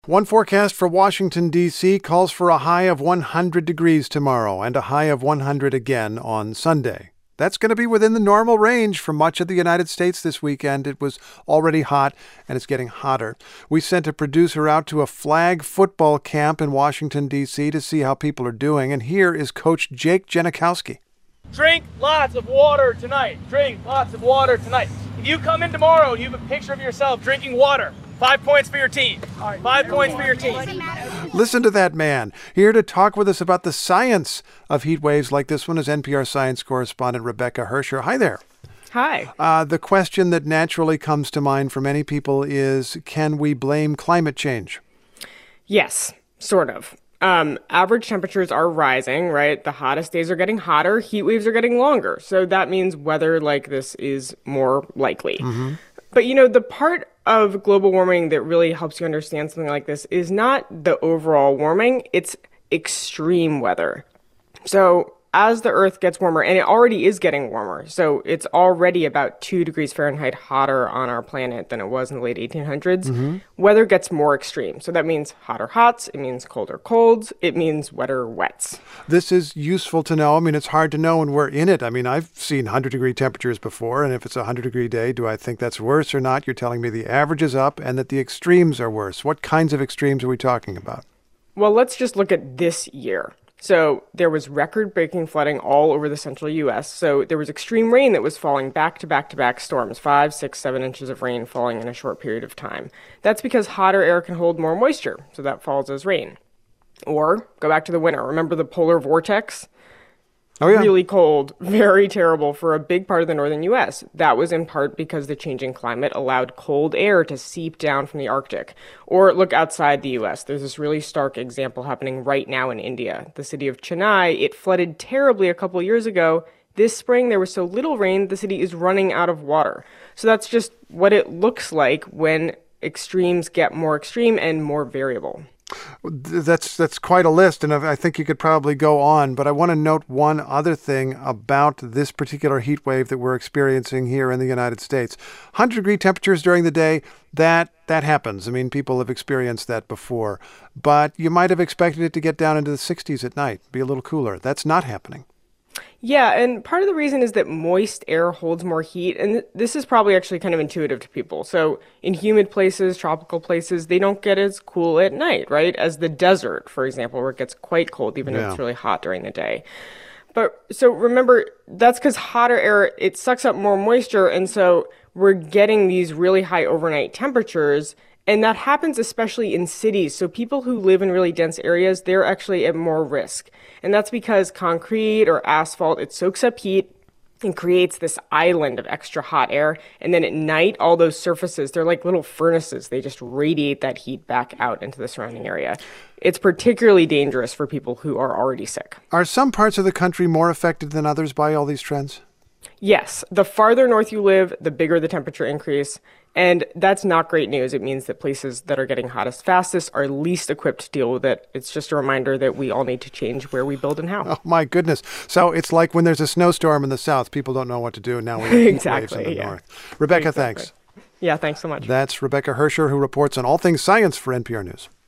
One forecast for Washington, D.C. calls for a high of 100 degrees tomorrow and a high of 100 again on Sunday. That's going to be within the normal range for much of the United States this weekend. It was already hot, and it's getting hotter. We sent a producer out to a flag football camp in Washington, D.C. to see how people are doing, and here is Coach Jake Janikowski. Drink lots of water tonight. Drink lots of water tonight. If you come in tomorrow and you have a picture of yourself drinking water, 5 points for your team. 5 points for your team. Listen to that man. Here to talk with us about the science of heat waves like this one is NPR science correspondent Rebecca Hersher. Hi there. Hi. The question that naturally comes to mind for many people is, can we blame climate change? Yes, sort of. Average temperatures are rising, right? The hottest days are getting hotter. Heat waves are getting longer. So that means weather like this is more likely. Mm-hmm. But, the part of global warming that really helps you understand something like this is not the overall warming, it's extreme weather. So as the Earth gets warmer, and it already is getting warmer, so it's already about 2 degrees Fahrenheit hotter on our planet than it was in the late 1800s, weather gets more extreme. So that means hotter hots, it means colder colds, it means wetter wets. This is useful to know. I mean, it's hard to know when we're in it. I mean, I've seen 100-degree temperatures before, and if it's a 100-degree day, do I think that's worse or not? You're telling me the average is up and that the extremes are worse. What kinds of extremes are we talking about? Well, let's just look at this year. So there was record-breaking flooding all over the central U.S. So there was extreme rain that was falling back-to-back storms, 5, 6, 7 inches of rain falling in a short period of time. That's because hotter air can hold more moisture, so that falls as rain. Or go back to the winter. Remember the polar vortex? Oh, yeah. Really cold, very terrible for a big part of the northern U.S. That was in part because the changing climate allowed cold air to seep down from the Arctic. Or look outside the U.S. There's this really stark example happening right now in India. The city of Chennai, it flooded terribly a couple years ago. This spring, there was so little rain, the city is running out of water. So that's just what it looks like when extremes get more extreme and more variable. That's quite a list, and I think you could probably go on, but I want to note one other thing about this particular heat wave that we're experiencing here in the United States. 100-degree temperatures during the day, that happens. I mean, people have experienced that before, but you might have expected it to get down into the 60s at night, be a little cooler. That's not happening. Yeah, and part of the reason is that moist air holds more heat, and this is probably actually kind of intuitive to people. So in humid places, tropical places, they don't get as cool at night, right, as the desert, for example, where it gets quite cold even if it's really hot during the day. But so remember, that's because hotter air, it sucks up more moisture, and so we're getting these really high overnight temperatures. And that happens especially in cities. So people who live in really dense areas, they're actually at more risk. And that's because concrete or asphalt, it soaks up heat and creates this island of extra hot air. And then at night, all those surfaces, they're like little furnaces. They just radiate that heat back out into the surrounding area. It's particularly dangerous for people who are already sick. Are some parts of the country more affected than others by all these trends? Yes. The farther north you live, the bigger the temperature increase. And that's not great news. It means that places that are getting hottest fastest are least equipped to deal with it. It's just a reminder that we all need to change where we build and how. Oh, my goodness. So it's like when there's a snowstorm in the south, people don't know what to do. Now we have heat waves in the north. Rebecca, thanks. Yeah, thanks so much. That's Rebecca Hersher, who reports on all things science for NPR News.